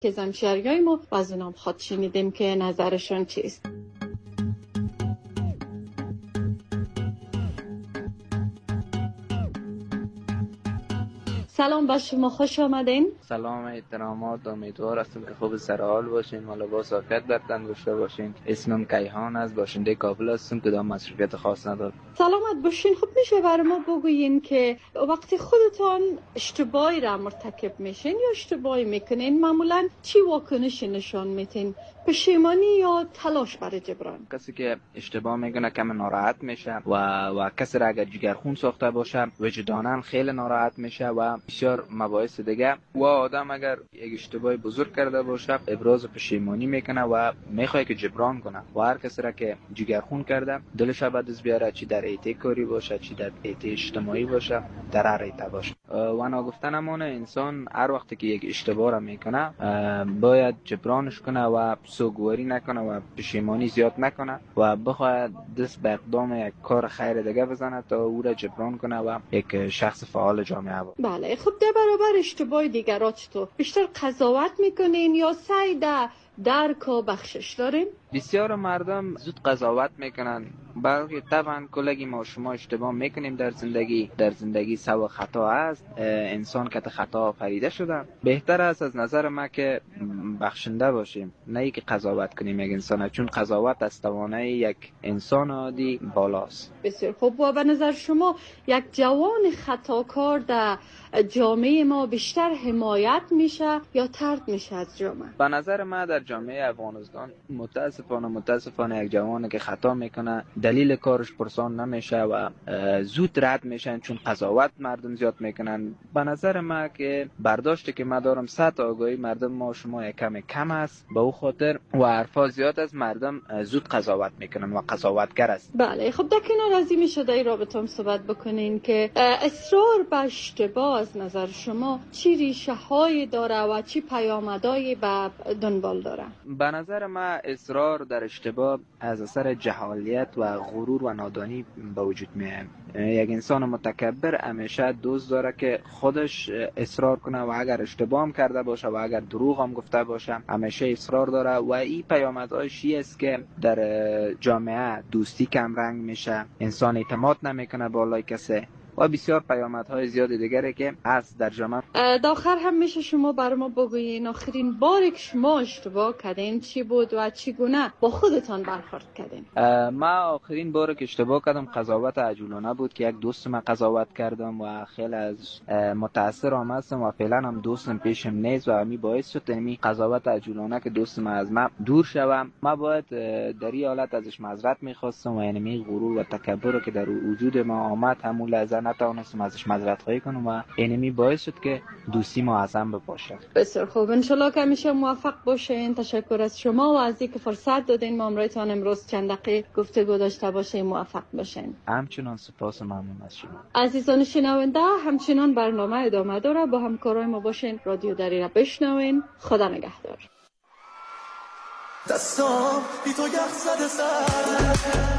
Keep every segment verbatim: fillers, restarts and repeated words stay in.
که همشهریای ما و از اونام خواهد شنیدیم که نظرشون چیست. سلام با شما، خوش آمدین. سلام، احترامات، امیدوار هستم که خوب سر حال باشین و لباس آفیت در تن داشته باشین. اسمم کیهان است، باشنده کابل هستم، کدام مسئولیت خاص ندارم. سلامت باشین. خب میشه برای ما بگوین که وقتی خودتان اشتباهی را مرتکب میشین یا اشتباهی میکنین معمولا چی واکنشی نشان میتین؟ پشیمانی یا تلاش برای جبران؟ کسی که اشتباه میکنه کم ناراحت میشه و و کسی را اگر جگرخون ساخته باشه وجداناً خیلی ناراحت میشه و بسیار مباحث دیگه. و آدم اگر یک اشتباه بزرگ کرده باشه ابراز پشیمانی میکنه و میخواد که جبران کنه و هر کسی را که جگرخون کرده دلش بعد از بیاره، چی در ایته کاری باشه چی در ایته اجتماعی باشه، در هر ایته باشه. و ناگفتنمونه انسان هر وقتی که یک اشتباه را میکنه باید جبرانش کنه و سوگواری نکنه و پشیمانی زیاد نکنه و بخواد دست به اقدام یک کار خیر دیگه بزنه تا او را جبران کنه و یک شخص فعال جامعه باشه. بله، خب در برابر اشتباه دیگران چطور؟ بیشتر قضاوت میکنین یا سعی در درک و بخشش دارین؟ بسیار مردم زود قضاوت میکنن، بلکه طبعا کلگی ما شما اشتباه میکنیم در زندگی. در زندگی سوا خطا است، انسان که خطا فریده شده. بهتر است از نظر ما که بخشنده باشیم، نه ای که قضاوت کنیم یک انسان، چون قضاوت از توانایی یک انسان عادی بالاست. بسیار خوب. و به نظر شما یک جوان خطاکار در جامعه ما بیشتر حمایت میشه یا طرد میشه از جامعه؟ به نظر ما در جامعه افغانستان متاسفانه متاسفانه یک جوانی که خطا میکنه دلیل کارش پرسان نمیشه و زود رد میشن، چون قضاوت مردم زیاد میکنن. به نظر ما که برداشتی که ما دارم سطح آگاهی مردم ما شما یک کم کم است، به او خاطر و حرفا زیاد از مردم زود قضاوت میکنن و قضاوتگر است. بله، خب در کنار از این میشه در این رابطه هم صحبت بکنین که اصرار به اشتباه از نظر شما چی ریشه های داره و چی پیامدهای به دنبال داره؟ به نظر ما اصرار در اشتباه از اثر جهالیت و غرور و نادانی به وجود میاد. یک انسان متکبر همیشه دوست داره که خودش اصرار کنه و اگر اشتباه هم کرده باشه و اگر دروغ هم گفته باشه همیشه اصرار داره و این پیامدهاش این است که در جامعه دوستی کم رنگ میشه، انسان اعتماد نمیکنه بالای کسی و بسیار پیامدهای زیاد دیگری که هست در جامعه. داخل هم میشه شما بر ما بگویین آخرین باری که شما اشتباه کردین چی بود و چگونه با خودتان برخورد کردین؟ ما آخرین باری که اشتباه کردم قضاوت عجولانه بود که یک دوست من قضاوت کردم و خیلی از متاثر آمدم و فعلا هم دوستم پیشم نیست و همین باعث شد این قضاوت عجولانه که دوست من از من دور شوم. ما باید در این حالت ازش معذرت می‌خواستم و یعنی غرور و تکبر که در وجود ما آمد همون لحظه نتوانستم ازش معذرت خواهی کنم و اینمی باعث شد که دوستی ما از هم بپاشه. بسیار خوب، انشالله که همیشه موفق باشین. تشکر از شما و از اینکه فرصت دادین ما امروزتان امروز چند دقیقه گفتگو داشته باشین. موفق باشین. همچنان سپاس و ممنون از شما. عزیزان شنونده، همچنان برنامه ادامه داره، با همکارای ما باشین، رادیو دری را بشنوین. خدا نگهدار. دستام بی تو یخ زده سر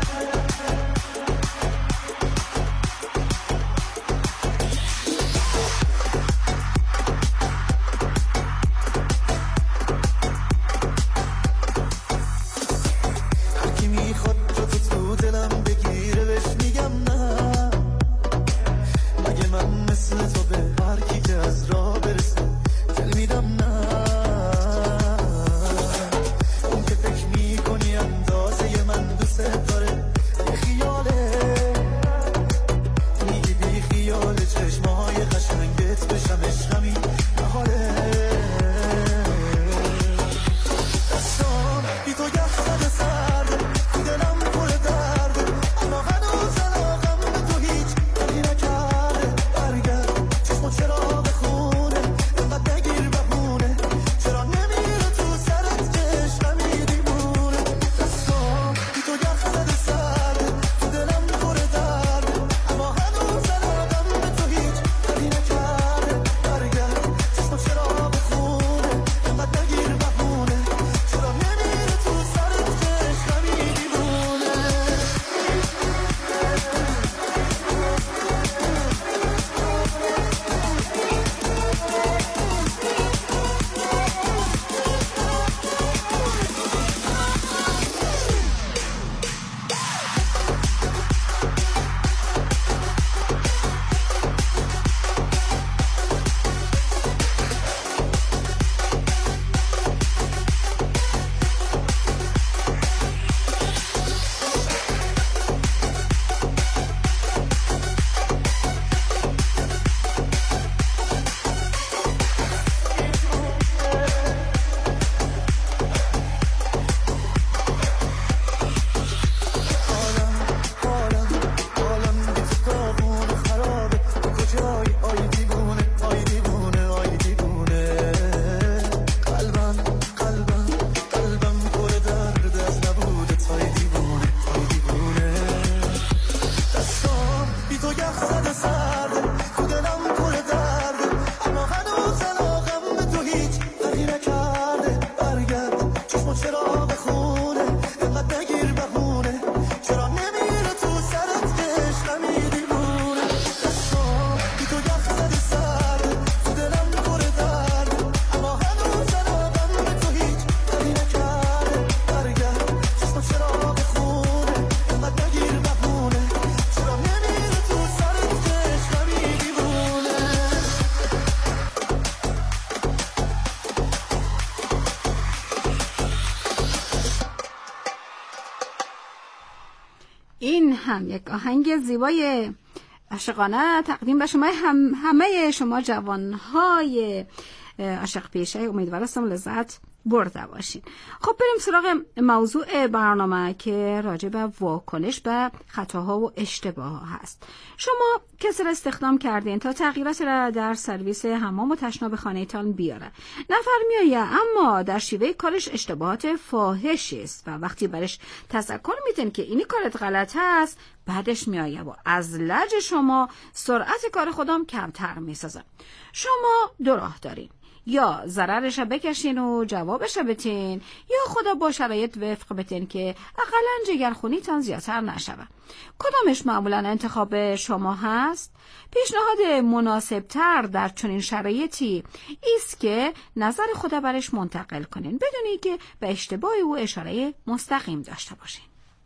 این هم یک آهنگ زیبای عاشقانه تقدیم به شما هم همه شما جوانهای عاشق پیشه. امیدوارم هستم لذت برده باشین. خب بریم سراغ موضوع برنامه که راجع به واکنش به خطاها و اشتباه هست. شما کسی را استخدام کردین تا تغییرات را در سرویس حمام و تشناب خانه‌تان بیاره. نفر میایه اما در شیوه کارش اشتباهات فاحشی است و وقتی برش تذکر میدین که اینی کارت غلط است، بعدش میایه و از لج شما سرعت کار خودم کمتر میسازه. شما دو راه دارین: یا ضررش بکشین و جوابش بتین، یا خدا با شرایط وفق بتین که اقلاً جگرخونیتان زیادتر نشوه. کدامش معمولاً انتخاب شما هست؟ پیشنهاد مناسبتر در چنین شرایطی ایست که نظر خدا برش منتقل کنین بدونی که به اشتباه او اشاره مستقیم داشته باشین.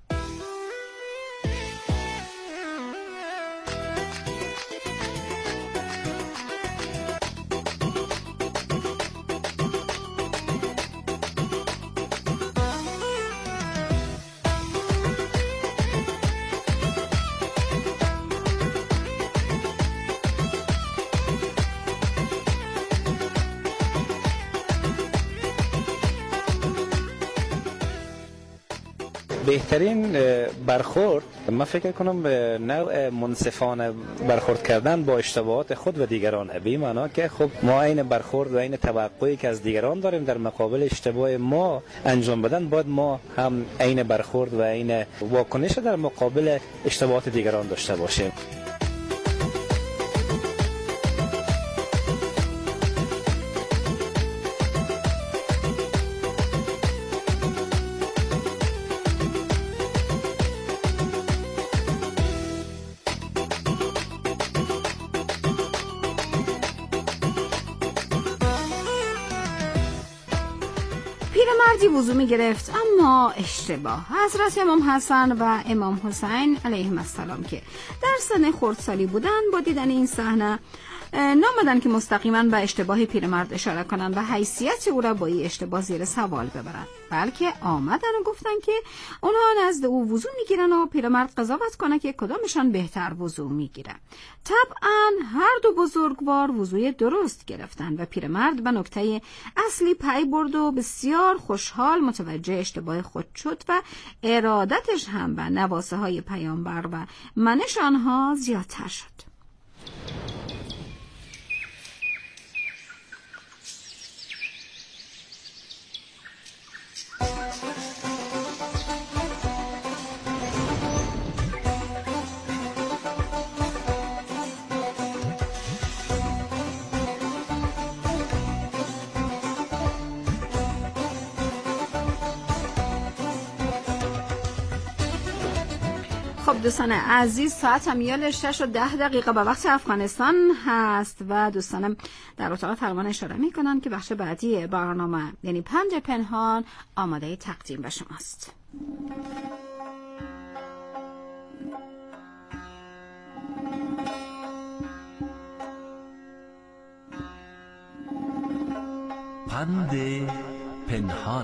بهترین برخورد من فکر کنم به نوع منصفانه برخورد کردن با اشتباهات خود و دیگرانه، به این معنا که خب ما این برخورد و این توقعی که از دیگران داریم در مقابل اشتباه ما انجام بدن، باید ما هم این برخورد و این واکنش در مقابل اشتباهات دیگران داشته باشیم. پیرمردی وضو می گرفت اما اشتباه. حضرت امام حسن و امام حسین علیهم السلام که در سن خردسالی بودن با دیدن این صحنه نامدن که مستقیما به اشتباه پیرمرد اشاره کنن و حیثیت او را با این اشتباه زیر سوال ببرن، بلکه آمدن و گفتن که اونها نزد او وضو میگیرن و پیرمرد قضاوت کنه که کدامشان بهتر وضو میگیره. طبعا هر دو بزرگوار وضوی درست گرفتن و پیرمرد به نکته اصلی پی برد و بسیار خوشحال متوجه اشتباه خود شد و ارادتش هم به نواسه های پیامبر و منش آنها زیادتر شد. خب دوستان عزیز، ساعت امیال شش و ده دقیقه به وقت افغانستان هست و دوستانم در اتاق فرمان اشاره میکنن که بخش بعدی برنامه یعنی پند پنهان آماده تقدیم به شماست. پند پنهان.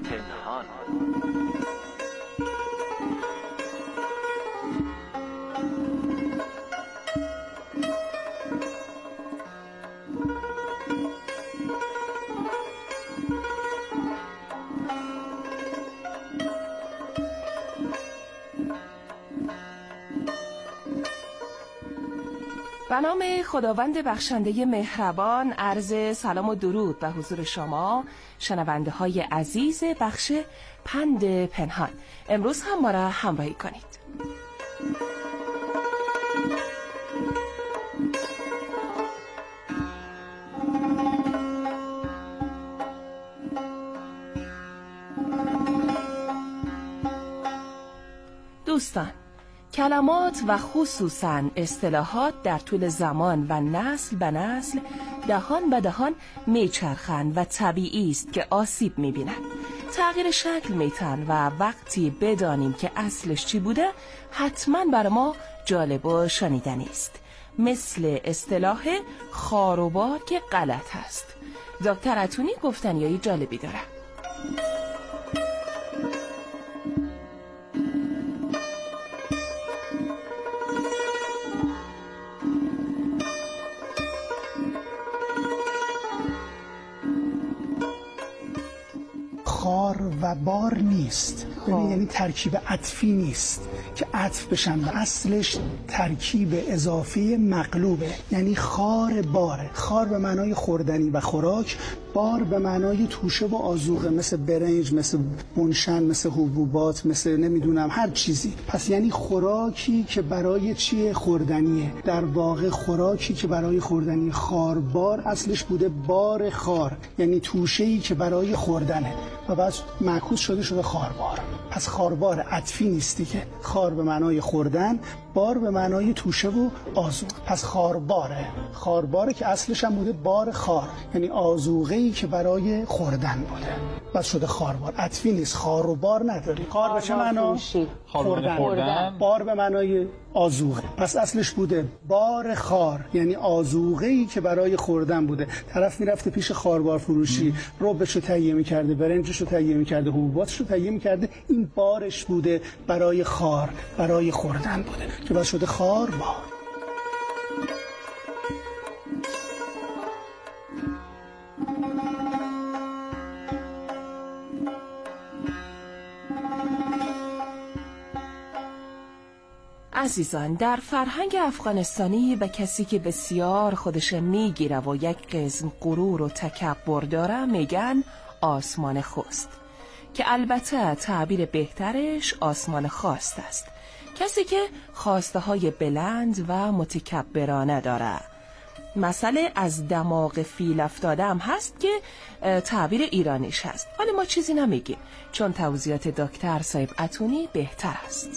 به نام خداوند بخشنده مهربان، عرض سلام و درود به حضور شما شنونده های عزیز بخش پند پنهان. امروز هم ما را همراهی کنید. دوستان، کلمات و خصوصاً اصطلاحات در طول زمان و نسل به نسل دهان به دهان میچرخند و طبیعی است که آسیب میبینند. تغییر شکل میتن و وقتی بدانیم که اصلش چی بوده حتما بر ما جالب و شنیدنی است. مثل اصطلاح خاروبار که غلط است. دکتر عطونی گفتنیای جالبی داره. خار و بار نیست. یعنی یعنی ترکیب عطفی نیست که عطف بشن و اصلش ترکیب اضافی مقلوبه. یعنی خار باره. خار به معنای خوردنی و خوراک، بار به معنای توشه و آذوقه، مثل برنج، مثل منشن، مثل حبوبات، مثل نمیدونم هر چیزی. پس یعنی خوراکی که برای چیه؟ خوردنیه. در واقع خوراکی که برای خوردنی. خاربار اصلش بوده بار خار، یعنی توشه‌ای که برای خوردنه و بعد معکوس شده شده خاربار. پس خاربار عطفی نیستی که خار به معنای خوردن، بار به معنای توشه و آذوق. پس خارباره. خارباره که اصلش هم بوده بار خار، یعنی آذوقه‌ای که برای خوردن بوده. پس شده خاربار. عطفی نیست. خار و بار نداری. خار به چه معنا؟ خوردن. خوردن. بار به معنای آذوقه. پس اصلش بوده بار خار، یعنی آذوقه‌ای که برای خوردن بوده. طرف میرفته پیش خاربار فروشی، ربشو تهیه می‌کرده، برنجشو تهیه می‌کرده، حبوباتشو تهیه می‌کرده، این بارش بوده برای خار، برای خوردن بوده که بعد شده خاربار. عزیزان، در فرهنگ افغانستانی به کسی که بسیار خودش میگیره و یک قسم غرور و تکبر داره میگن آسمان خوست، که البته تعبیر بهترش آسمان خواست است. کسی که خواسته های بلند و متکبرانه داره. مسئله از دماغ فیل افتاده هم هست که تعبیر ایرانیش هست، ولی ما چیزی نمیگیم چون توضیحات دکتر صاحب اتونی بهتر است.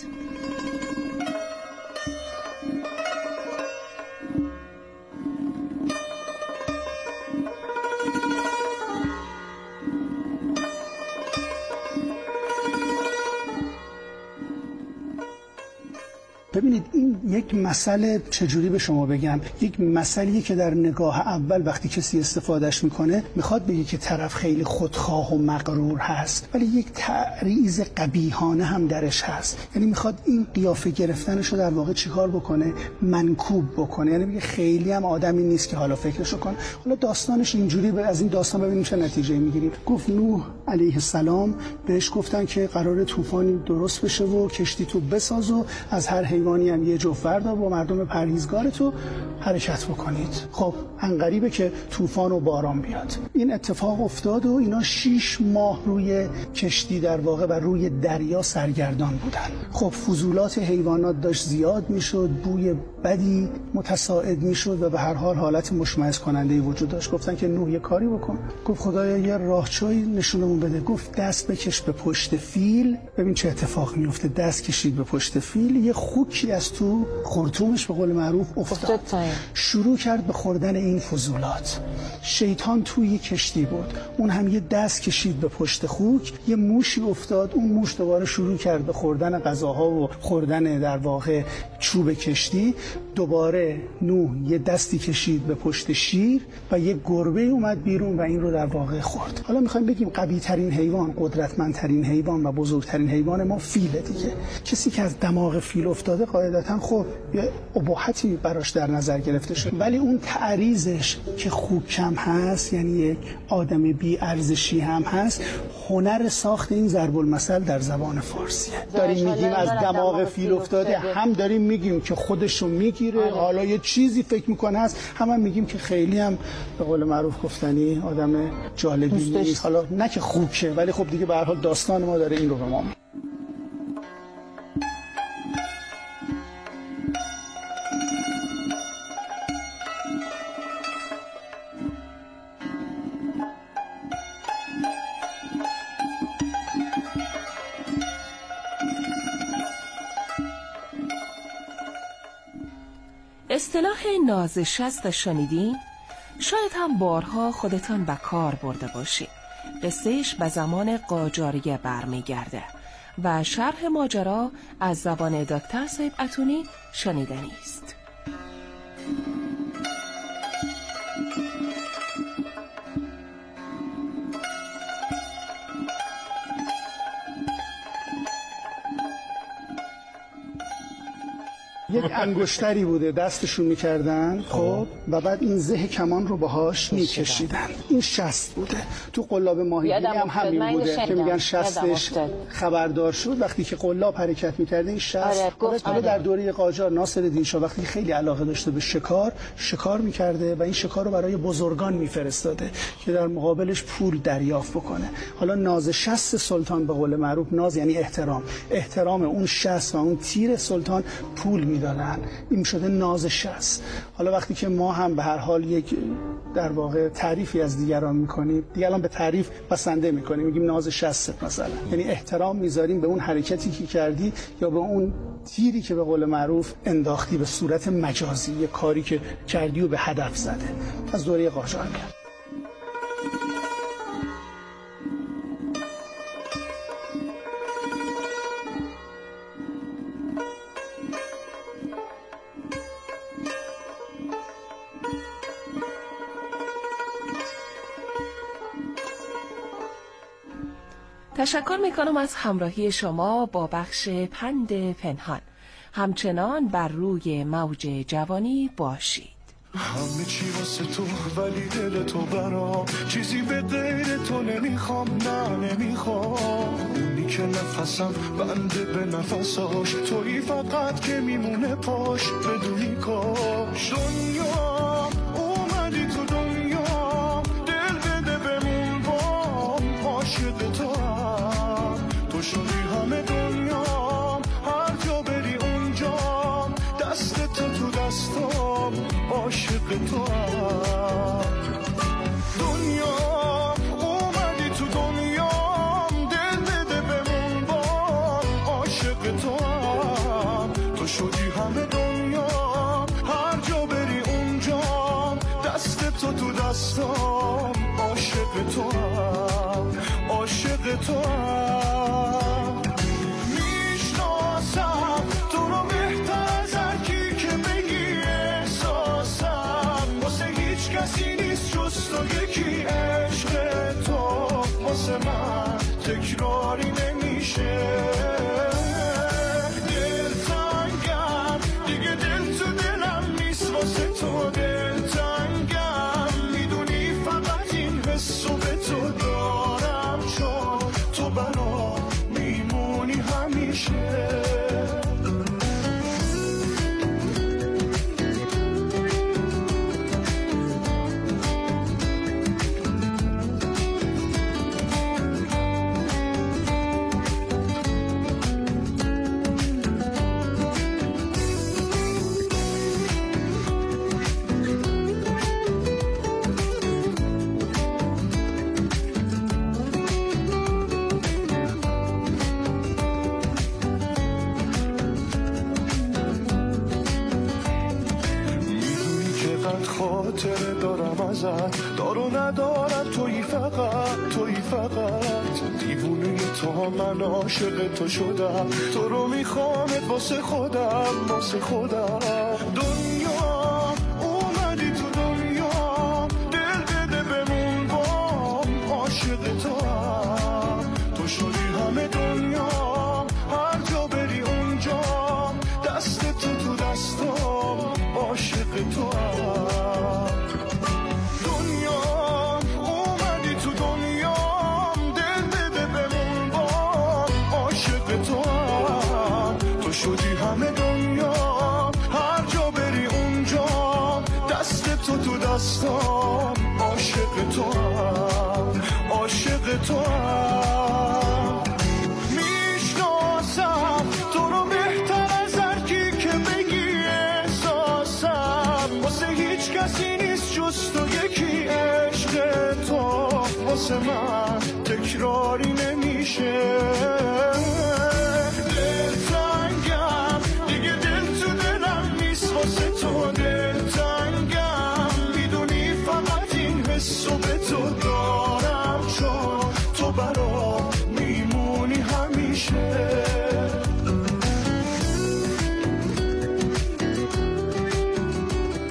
ببینید این یک مسئله، چجوری به شما بگم، یک مسئله‌ای که در نگاه اول وقتی کسی استفادهش میکنه میخواد بگه که طرف خیلی خودخواه و مغرور هست، ولی یک تعریض قبیحانه هم درش هست. یعنی میخواد این قیافه گرفتنش رو در واقع چیکار بکنه؟ منکوب بکنه. یعنی میگه خیلی هم آدمی نیست که حالا فکرشو کن. حالا داستانش اینجوری، از این داستان ببینیم چه نتیجه میگیریم. گفت نوح علیه السلام بهش گفتن که قرار طوفانی درست بشه و کشتی تو بساز و از هر حیوانی هم یه جفت بردار با مردم پرهیزگار تو حرکت بکنید. خب انقریبه که طوفان و باران بیاد. این اتفاق افتاد و اینا شیش ماه روی کشتی در واقع و روی دریا سرگردان بودن. خب فضولات حیوانات داشت زیاد میشد، بوی بدی متصاعد میشد و به هر حال حالت مشمئز کننده وجود داشت. گفتن که نوح یه کاری بکن. گفت خدایا یه راهچوی نشونمون بده. گفت دست بکش به پشت فیل، ببین چه اتفاق میفته. دست کشید به پشت فیل، یه خوکی از تو خرطومش به قول معروف افتاد. شروع کرد به خوردن این فضولات. شیطان توی کشتی بود، اون هم یه دست کشید به پشت خوک، یه موشی افتاد، اون موش دوباره شروع کرد به خوردن غذاها و خوردن در واقع چوب کشتی. دوباره نوح یه دستی کشید به پشت شیر و یه گربه اومد بیرون و این رو در واقع خورد. حالا میخوایم بگیم قوی ترین حیوان، قدرتمندترین حیوان و بزرگترین حیوان ما فیله دیگه. کسی که از دماغ فیل افتاده قاعدتاً خب یه اباحتی براش در نظر گرفته شد، ولی اون تعریضش که خوکم هست، یعنی یک آدم بی ارزشی هم هست، هنر ساخت این ضرب المثل در زبان فارسیه. داریم میگیم از دماغ فیل افتاده، هم داریم میگیم که خودشو میگیره، حالا یه چیزی فکر میکنه هست، هم, هم میگیم که خیلی هم به قول معروف گفتنی آدم جالبی نیست. حالا نه که خوکه، ولی خب دیگه به هر حال داستان ما داره این رو به ما میگه. اصطلاح نازشست شنیدین؟ شاید هم بارها خودتان به کار برده باشید. قصهش به زمان قاجاریه برمیگرده و شرح ماجرا از زبان دکتر صاحب اتونی شنیدنی است. یک انگشتری بوده دستشون میکردن خب و بعد این زه کمان رو باهاش میکشیدن. این شست بوده. تو قلاب ماهیگیری هم همین بوده که میگن شستش خبردار شد وقتی که قلاب حرکت میکرده این شست. حالا در دوره قاجار ناصرالدین شاه وقتی خیلی علاقه داشته به شکار، شکار میکرده و این شکار رو برای بزرگان میفرستاده که در مقابلش پول دریافت بکنه. حالا ناز شست سلطان به قول معروف، ناز یعنی احترام، احترام اون شست و اون تیر سلطان پول میدادن، این شده ناز شست. حالا وقتی که ما هم به هر حال یک در واقع تعریفی از دیگران میکنیم، دیگران به تعریف بسنده میکنیم، میگیم ناز شست مثلا، یعنی احترام میذاریم به اون حرکتی که کردی یا به اون تیری که به قول معروف انداختی به صورت مجازی، یه کاری که کردی و به هدف زده. از دوره قاجار میاد. تشکر میکنم از همراهی شما با بخش پند پنهان. همچنان بر روی موج جوانی باشید. همه چی واسه تو ولی دل تو برام، چیزی به غیر تو نمیخوام، نه نمیخوام. اونی که نفسم بنده به نفساش، تویی فقط که میمونه پاش بدونی کاش. دنیا اومدی تو دنیا، دل بده بمون بام، عاشق تو هم تو شدی همه دنیا، هر جا بری اونجا دست تو تو دستام، عاشق تو هم. دنیا اومدی تو دنیا، دل بده بمون بام، عاشق تو هم تو شدی همه دنیا، هر جا بری اونجا دست تو تو دستام، عاشق تو هم، عاشق تو هم. میشناسم تو رو بهتر از هر کی که بگی احساسم، واسه هیچ کسی نیست جز تو یکی. عشق تو واسه من تکراری نمیشه، دلتنگم دیگه، دل تو دلم نیست واسه تو، دلتنگم میدونی فقط این حسو به تو دارم، چون تو برام میمونی همیشه. خاطره دارم ازت، دار و ندارم تویی فقط، تویی فقط. دیوونه تو من عاشق تو شدم، تو رو میخوامت واسه خودم، واسه خودم. دنیا اومدی تو دنیا، دل بده بمون بام، عاشق تو هم تو شدی همه دنیا، هر جا بری اونجا دست تو تو دستام، عاشق تو هم. شدی همه دنیا، هر جا بری اونجا دست تو تو دستام، عاشق تو هم، عاشق تو هم. میشناسم تو رو بهتر از هر کی که بگی احساسم، واسه هیچ کسی نیست جز تو یکی. عشق تو واسه من تکراری نمیشه، تو دلتنگم میدونی فقط این حسو به تو دارم، چون تو برام میمونی همیشه.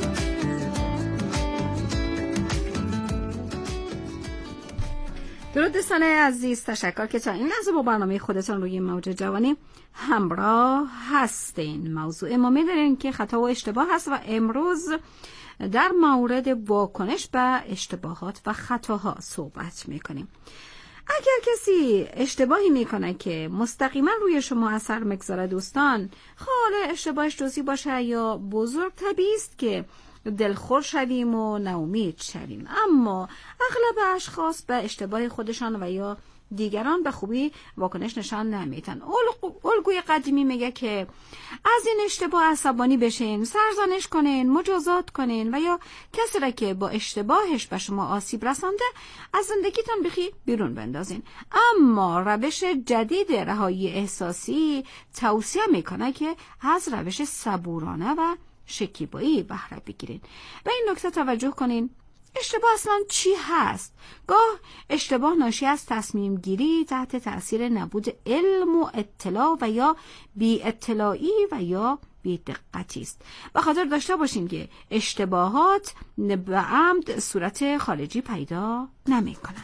درود دوستان عزیز، تشکر که تا این لحظه با برنامه خودتان روی موج جوانی همراه هستین. موضوع ما می‌دونین که خطا و اشتباه هست و امروز در مورد واکنش به اشتباهات و خطاها صحبت میکنیم. اگر کسی اشتباهی میکنه که مستقیما روی شما اثر میگذاره دوستان، حالا اشتباهش جزئی باشه یا بزرگ، طبیعی است که دلخور شویم و ناامید شویم، اما اغلب اشخاص به اشتباه خودشان و یا دیگران به خوبی واکنش نشان نمیدن. الگوی قدیمی میگه که از این اشتباه عصبانی بشین، سرزنش کنین، مجازات کنین و یا کسی را که با اشتباهش به شما آسیب رسانده از زندگیتان بخی بیرون بندازین. اما روش جدید رهایی احساسی توصیه میکنه که از روش صبورانه و شکیبایی بهره بگیرین. به این نکته توجه کنین: اشتباه اصلا چی هست؟ گاه اشتباه ناشی از تصمیم گیری تحت تأثیر نبود علم و اطلاع و یا بی اطلاعی و یا بی دقتی است. به خاطر داشته باشین که اشتباهات به عمد صورت خارجی پیدا نمی کنند.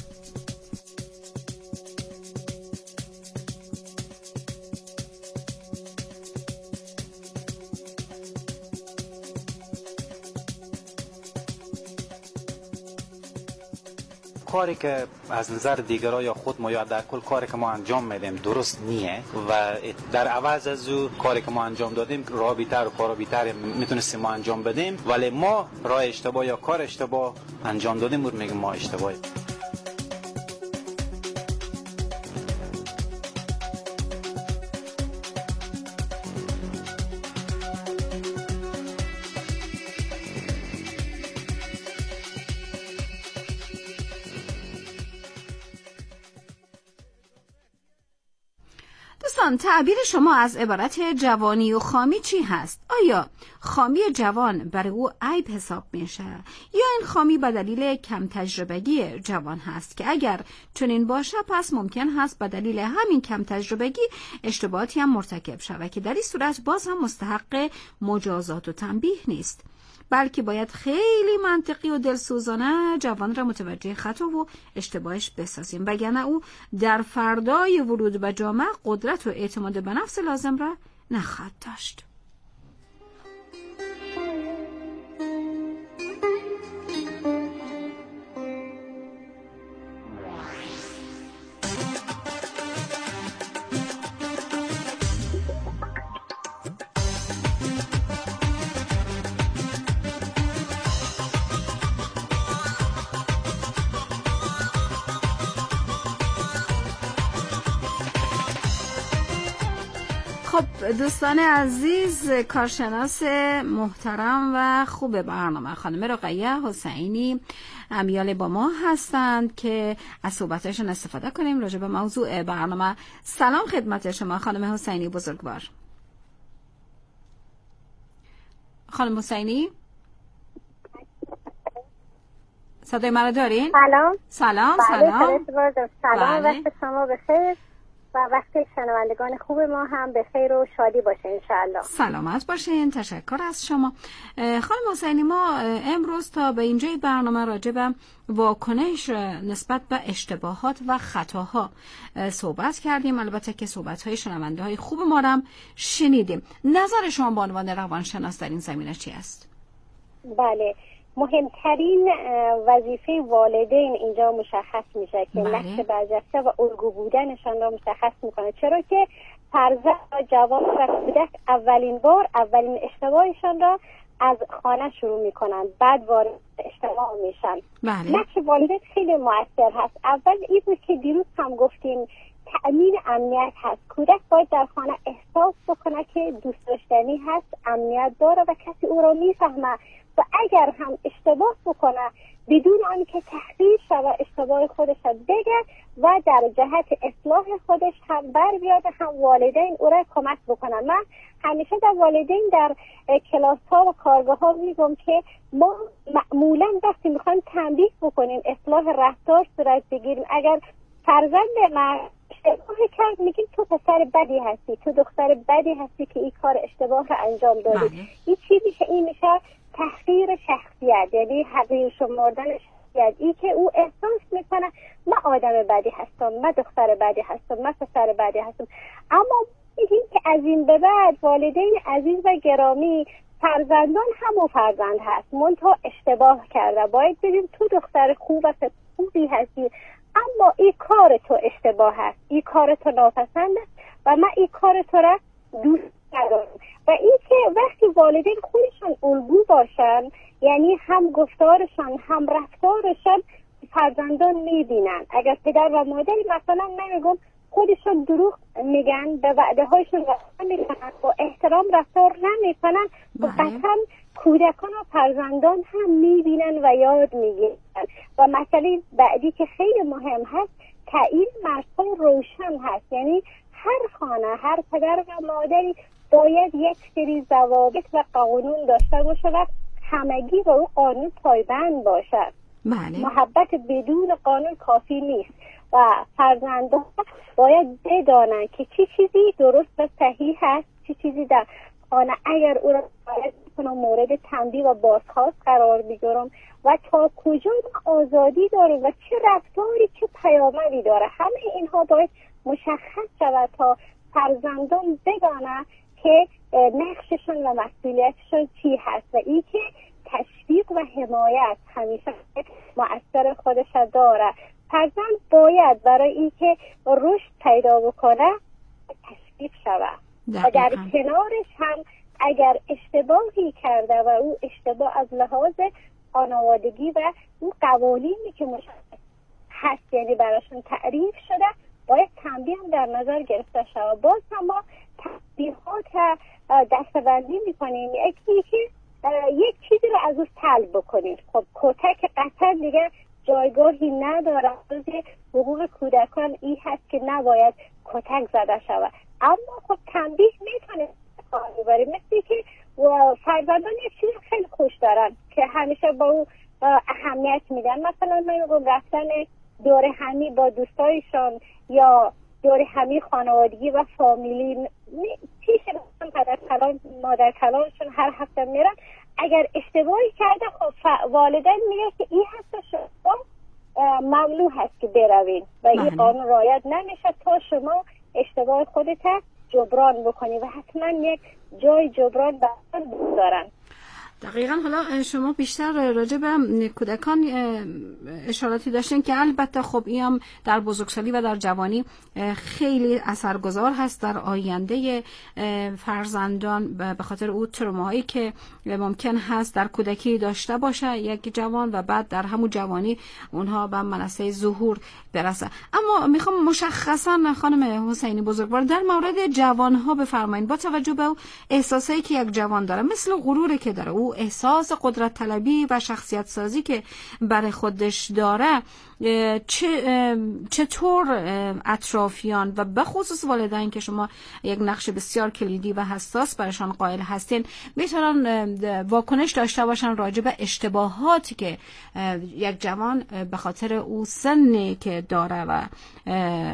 کاری که از نظر دیگران یا خود ما یا در کل کاری که ما انجام میدیم درست نیه و در عوض از او کاری که ما انجام دادیم راه بیتر و کار بیتر میتونستیم ما انجام بدیم، ولی ما راه اشتباه یا کار اشتباه انجام دادیم و میگیم ما اشتباهی. دوستان، تعبیر شما از عبارت جوانی و خامی چی هست؟ آیا خامی جوان برای او عیب حساب میشه یا این خامی به دلیل کم تجربگی جوان هست که اگر چنین باشه پس ممکن هست به دلیل همین کم تجربگی اشتباهاتی هم مرتکب شود که در این صورت باز هم مستحق مجازات و تنبیه نیست، بلکه باید خیلی منطقی و دلسوزانه جوان را متوجه خطا و اشتباهش بسازیم، وگرنه او در فردای ورود به جامعه قدرت و اعتماد به نفس لازم را نخواهد داشت. خب دوستان عزیز، کارشناس محترم و خوب برنامه خانم رقیه حسینی امیال با ما هستند که از صحبتشون استفاده کنیم راجع به موضوع برنامه. سلام خدمت شما خانم حسینی بزرگوار. خانم حسینی صدای مرا دارین؟ سلام سلام. سلام بله. سلام وقت شما بخیر و وقت شنوندگان خوب ما هم به خیر و شادی باشه انشاءالله. سلامت باشین. تشکر از شما خانم حسینی. ما امروز تا به اینجای برنامه راجع به واکنش نسبت به اشتباهات و خطاها صحبت کردیم، البته که صحبت‌های شنونده‌های خوب ما هم شنیدیم. نظر شما به عنوان روانشناس در این زمینه چی است؟ بله، مهمترین وظیفه والدین اینجا مشخص میشه که بله. نقش برجسته و الگو بودنشان را مشخص میکنه، چرا که فرزند جوان و کودک اولین بار اولین اشتباهشان را از خانه شروع میکنن، بعد وارد اشتباه میشن. بله. نقش والدین خیلی مؤثر هست. اول این بود که دیروز هم گفتیم تأمین امنیت هست. کودک باید در خانه احساس بکنه که دوست داشتنی هست، امنیت داره و کسی او را میفهمه و اگر هم اشتباه بکنه بدون آنکه تحقیر شود اشتباه خودش را بگه و در جهت اصلاح خودش هم بر بیاده، هم والدین او را کمک بکنن. من همیشه در والدین در کلاس ها و کارگاه ها میگم که ما معمولا وقتی میخوایم تنبیه بکنیم اصلاح رفتار صورت بگیریم، اگر فرزند من اشتباه کرد میگیم تو پسر بدی هستی، تو دختر بدی هستی که این کار اشتباه را انجام دادی. این چی میشه؟ این میشه تحقیر شخصیت، یعنی حقیر شمردن شخصیت، ای که او احساس میکنه من آدم بدی هستم، من دختر بدی هستم، من پسر بدی هستم. اما این که از این به بعد والدین عزیز و گرامی، فرزندان همون فرزند هست، منتها اشتباه کرده، باید بگیم تو دختر خوب و خوبی هستی، اما این کار تو اشتباه هست، این کار تو ناپسند است و من این کار تو را دوست ندارم. و این که وقتی والدین خودشان الگو باشن، یعنی هم گفتارشان هم رفتارشان فرزندان میبینن. اگر پدر و مادری مثلا نمیگم خودشون دروغ میگن، به وعده هایشون رفتار میکنن، با احترام رفتار نمیکنن، و قطعا کودکان و فرزندان هم میبینن و یاد میگیرن. و مسئله بعدی که خیلی مهم هست، تعیین مرزهای روشن هست. یعنی هر خانه، هر پدر و مادری باید یک سری ضوابط و قانون داشته باشه و همگی با او قانون پایبند باشد. بله. محبت بدون قانون کافی نیست و فرزندان باید بدانند که چی چیزی درست و صحیح هست، چی چیزی در خانه اگر او را باید کنم مورد تنبیه و بازخواست قرار بگیرم و تا کجا آزادی داره و چه رفتاری چه پیامدی داره. همه اینها باید مشخص شود تا فرزندان بدانند که نقششون و مسئولیتشون چی هست و این که تشویق و حمایت همیشه مؤثر خودش داره. فرزند باید برای اینکه رشد پیدا بکنه تشویق شود و در کنارش هم اگر اشتباهی کرده و او اشتباه از لحاظ خانوادگی و اون قوانینی که مشخص هست یعنی براشون تعریف شده باید تنبیه هم در نظر گرفته شود. باز هم ما تنبیهات دستبندی میکنیم، یکی که یک چیزی رو از او طلب بکنید. خب کتک قطعا دیگه جایگاهی نداره، حقوق کودکان این هست که نباید کتک زده شود، اما خب تنبیه میتونه کاری باره. مثلی که فرزندان یک چیز خیلی خوش دارن که همیشه با او اهمیت میدن، مثلا من میگم رفتن دور همی با دوستایشان یا دور همی خانوادگی و فامیلی، پیش پدر کلان مادر کلانشون هر هفته میرن. اگر اشتباهی کرده خب والدین میگه که این هفته شما ممنوع هست که بروین و این قانون رعایت نمیشه تا شما اشتباه خودت جبران بکنی و حتما یک جای جبران دارن. دقیقاً. حالا شما بیشتر راجع به کودکان اشاراتی داشتین که البته خب این هم در بزرگسالی و در جوانی خیلی اثرگذار هست در آینده فرزندان به خاطر اون تروماهایی که ممکن هست در کودکی داشته باشه یک جوان و بعد در همون جوانی اونها به منصه ظهور برسه. اما میخوام مشخصا خانم حسینی بزرگوار در مورد جوانها بفرمایید، با توجه به احساسایی که یک جوان داره، مثل غروری که داره، او احساس قدرت طلبی و شخصیت سازی که برای خودش داره، چه چطور اطرافیان و به خصوص والدین که شما یک نقش بسیار کلیدی و حساس برشان قائل هستین میتونن واکنش داشته باشن راجع به اشتباهاتی که یک جوان به خاطر او سنی که داره و